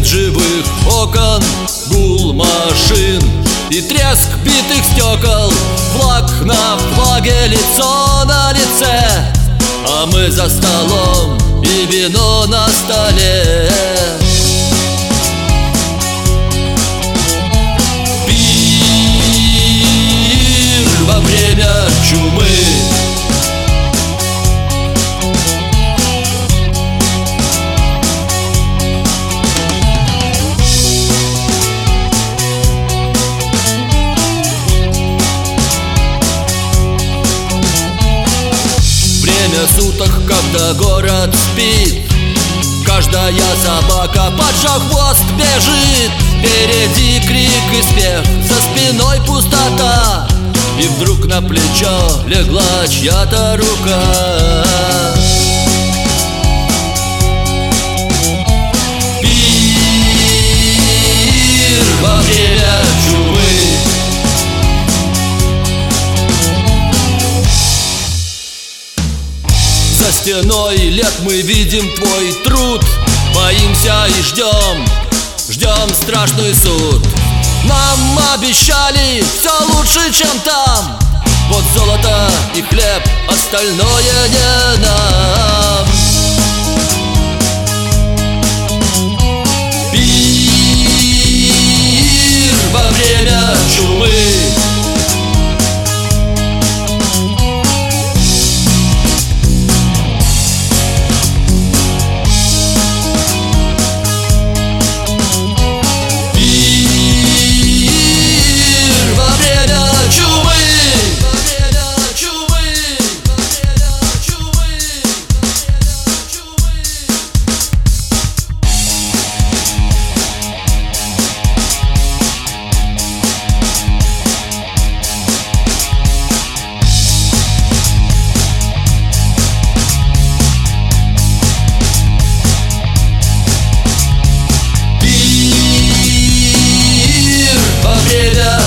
Нет живых окон, гул машин и треск битых стекол. Флаг на флаге, лицо на лице, а мы за столом и вино на столе. Пир во время чумы. Время суток, когда город спит, каждая собака, поджав хвост, бежит. Впереди крик и смех, за спиной пустота, и вдруг на плечо легла чья-то рука. Пир во время чумы. За стеной лет мы видим твой труд, боимся и ждем страшный суд. Нам обещали все лучше, чем там. Вот золото и хлеб, остальное не нам. Пир во время чумы. Yeah.